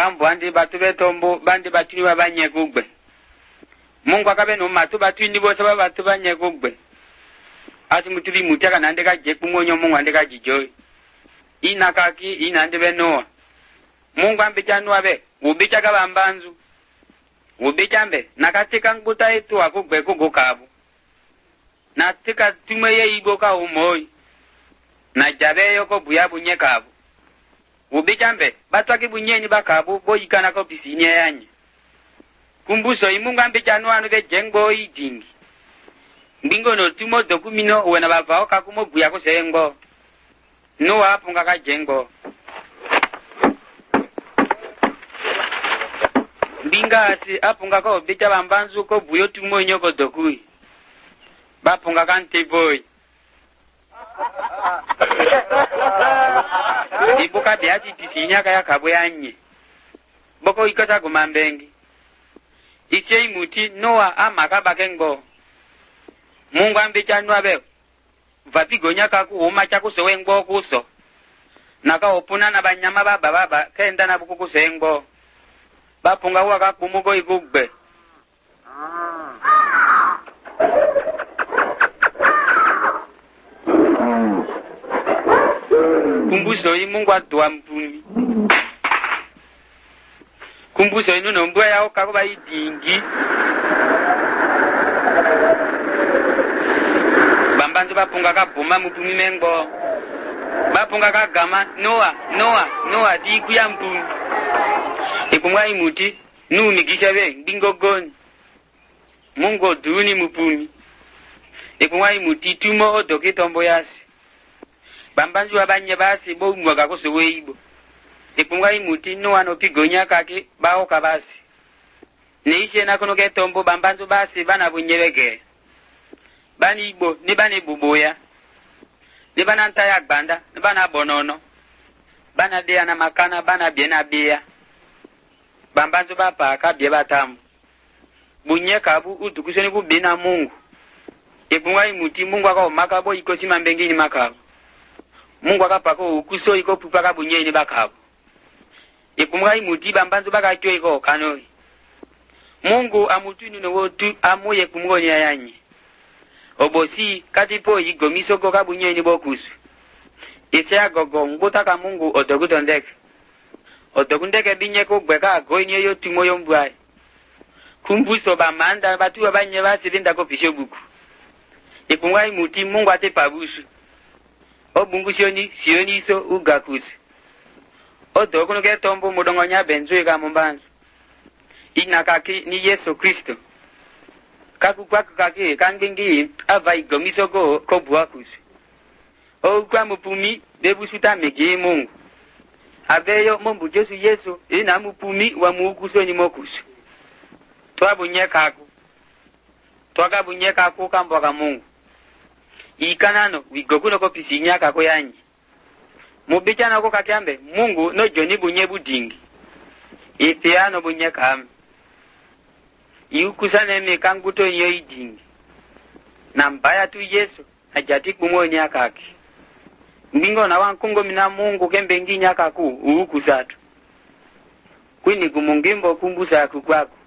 kambo andi batu betombo bandi batuni babanye kugbe. Mungu akabe no matu batuni bose babatu banye kugbe. Asi mutuli mutaka nandeka jekungonyo Mungu andeka jijoy. Inakaki inande benoa. Mungu ambijanu abe ubichaga bambanzu. Ubichambe nakatika nguta itu akugbe kugukabu. Natika tumeye iboka umoi. Na jabe yoko buya bunye kabu. Ubichambe batwaki bunyeni bakabu boyikana ko pisine yanye. Kumbuso imunga mbijanu anu ke jengbo ijingi. Mbingo no tumo dokumino wena bavao kakumo buya ko sengo. No apunga ka jengo. Mbinga ati apunga ko bicha bambanzu ko buyo tumo nyoko dokui. Bapunga kante boy. Ibuka biati tisinya kaya kabuyanye. Boko ikata gumambengi. Isye imuti Noa amaka kengo. Mungu ambicha nwabe. Vapigonya kaku umacha kusowengo kuso. Naka opuna na banyama baba kenda na buku kusengo. Bapunga huwa kakumugo igugbe. Kumbuso Mungu atuwa mpumi. Kumbuso inu mbwa yao kakuba idingi. Bambanzo bapunga kabuma mpumi mengo. Bapunga kagama Noa diku ya mpumi. Ikumwa imuti numigisha be bingogoni. Mungu duni mpumi. Ikumwa imuti tumo odoke tombo yasi. Bambanzu abanye basi bo mwaga ko seweibo. Ipunga imuti no ano pigonya kake bawo kabasi. Neishe nakono ke tombo bambanzu basi bana bunyebege. Bani ibo ni bani buboya. Ni bana ntaya gbanda, ni bana bonono. Bana dea na makana bana biena bia. Bambanzu bapa ka bie batamu. Bunye kabu utukuseni kubina Mungu. Ipunga imuti Mungu akomaka bo ikosi mambengi ni makabu. Mungu akapako ukuso iko pupaka bunyeni bakabo. Ikumwa imuti bambanzu bakatyo iko kanoi. Mungu amutuni no wotu amuye kumgonya yanye. Obosi katipo igomiso ko kabunyeni bokusu. Ise agogo ngutaka Mungu otogutondeke. Otogundeke binye ko gbeka goinye yo tumoyo mbwai. Kumbuso bamanda batu abanye basirinda ko pishobuku. Ikumwa imuti Mungu atepabusu. Obungu sioni so ugakusi. Odokuno ke tombo mudongonya benzo ega mumbanzo. Inakaki ni Yesu Kristo. Kaku kake kangingi ava igomiso ko buakusi. Kwa mupumi debusuta megi Mungu. Aveyo mombu Jesu Yesu ina mupumi wa muukuso ni mokusu. Twabunye kaku. Twagabunye kaku kambo ka Mungu. Ikanano wigokuno ko pisinya kako yanyi. Mubichana ko kakyambe Mungu no joni bunye budingi. Ipiano bunye kam. Iukusane mekanguto yo idingi. Na mbaya tu Yesu ajati kumoni akaki. Mbingo na wankungo mina Mungu kembe nginya kaku uukusatu. Kwini kumungimbo kumbusa kukwako.